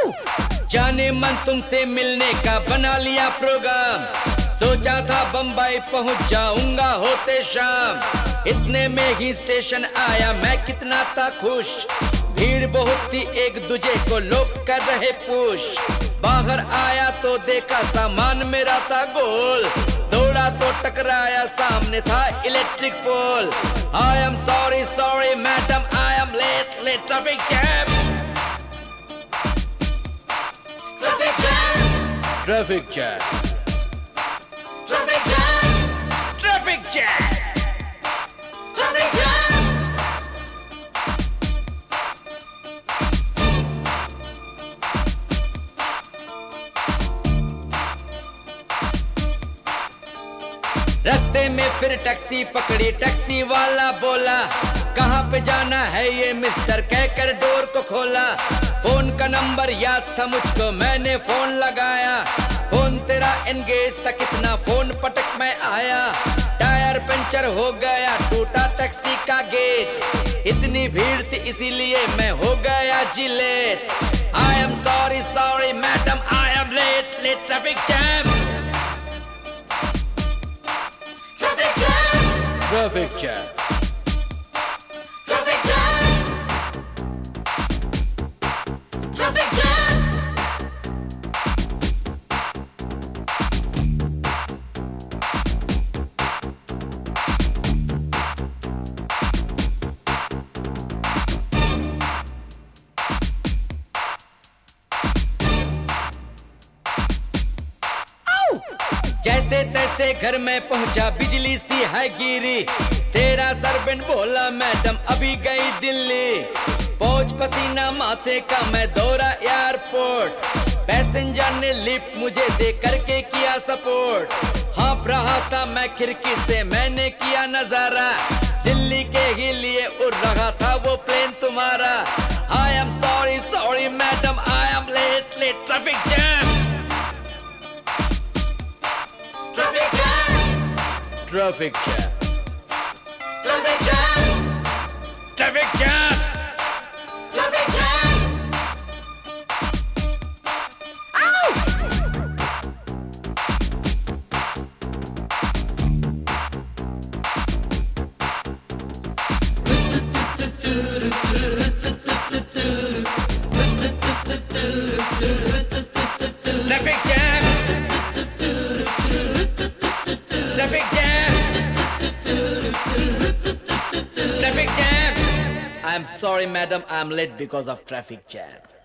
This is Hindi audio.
जाने मन तुमसे मिलने का बना लिया प्रोग्राम, सोचा था बम्बई पहुंच जाऊंगा होते शाम। इतने में ही स्टेशन आया, मैं कितना था खुश, भीड़ बहुत थी, एक दूजे को लोग कर रहे पुश। बाहर आया तो देखा सामान मेरा था गोल, दौड़ा तो टकराया, सामने था electric pole. I am sorry sorry madam, I am late late, traffic jam, traffic jam, traffic jam, traffic jam, traffic jam, traffic jam. रास्ते में फिर टैक्सी पकड़ी, टैक्सी वाला बोला कहाँ पे जाना है ये मिस्टर, कहकर डोर को खोला। फोन का नंबर याद था मुझको, मैंने फोन लगाया, फोन तेरा एंगेज था, कितना फोन पटक में आया। टायर पंचर हो गया, टूटा टैक्सी का गेट, इतनी भीड़ थी इसीलिए मैं हो गया जी late. I am sorry sorry madam, I am late late, traffic jam, traffic jam, traffic jam, traffic jam. जैसे तैसे घर में पहुंचा, बिजली सी है गिरी, तेरा सर्वेंट बोला मैडम अभी गई दिल्ली। पहुंच पसीना माथे का, मैं दौड़ा एयरपोर्ट, पैसेंजर ने लिफ्ट मुझे दे करके किया सपोर्ट। हाँफ रहा था मैं खिड़की से, मैंने किया नजारा, दिल्ली के ही लिए उड़ रहा था वो प्लेन तुम्हारा। I am sorry sorry madam, I am late late, traffic jam, traffic jam, traffic jam, traffic jam, traffic jam, traffic jam. Ow! Traffic jam, traffic jam, traffic jam. I'm sorry madam, I'm late because of traffic jam.